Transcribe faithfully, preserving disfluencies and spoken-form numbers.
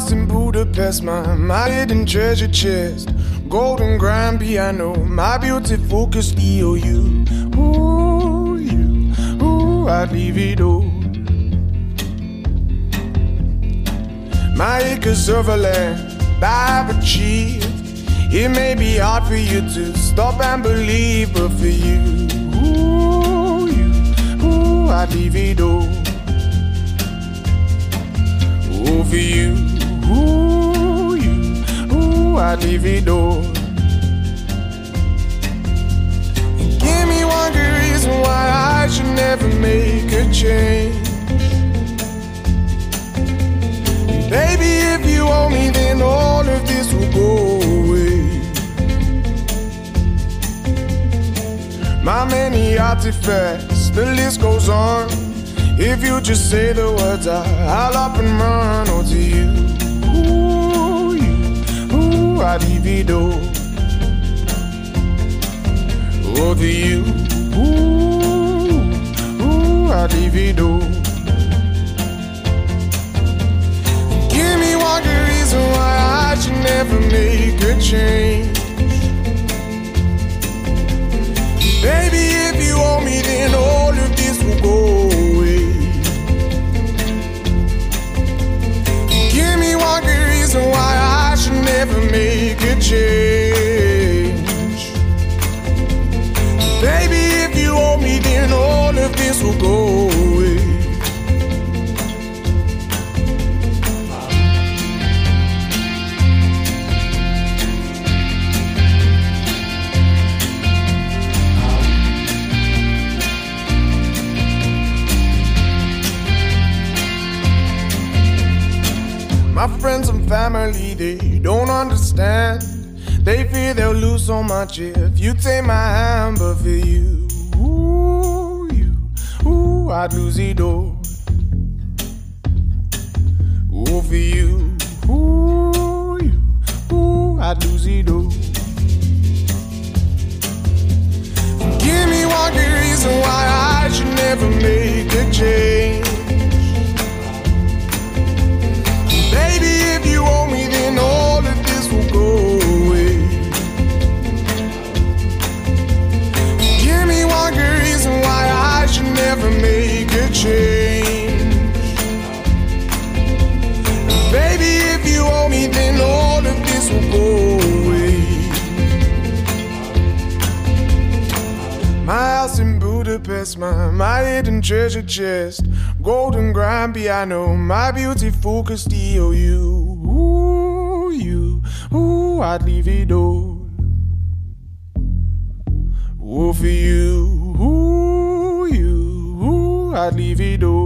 house in Budapest, my, my hidden treasure chest, golden grand piano, my beautiful Castillo. You, ooh, you, ooh, I'd leave it all. My acres of land I've achieved. It may be hard for you to stop and believe, but for you, ooh, you, ooh, I'd leave it all. Ooh, for you, ooh, you, ooh, I'd leave it all. And give me one good reason why I should never make a change. Baby, if you owe me, then all of this will go away. My many artifacts, the list goes on. If you just say the words, I, I'll up and run. Oh, to you, ooh, you, ooh, I'd leave it all. Oh, to you, ooh, ooh, I'd leave it all. Give me one good reason why I should never make a change. Baby, if you owe me, then all of this will go away. Give me one good reason why I should never make a change. Baby, if you owe me, then all of this will go away. My friends and family, they don't understand. They fear they'll lose so much if you take my hand. But for you, ooh, you, ooh, I'd lose it all. Ooh, for you, ooh, you, ooh, I'd lose it all. Give me one good reason why I should never make a change. Baby, if you owe me, then all of this will go away. Give me one good reason why I should never make a change. Baby, if you owe me, then all of this will go away. My house in Budapest, my, my hidden treasure chest, golden grand piano, my beautiful Castillo. You, ooh, you, ooh, I'd leave it all. Ooh, for you, ooh, you, ooh, I'd leave it all.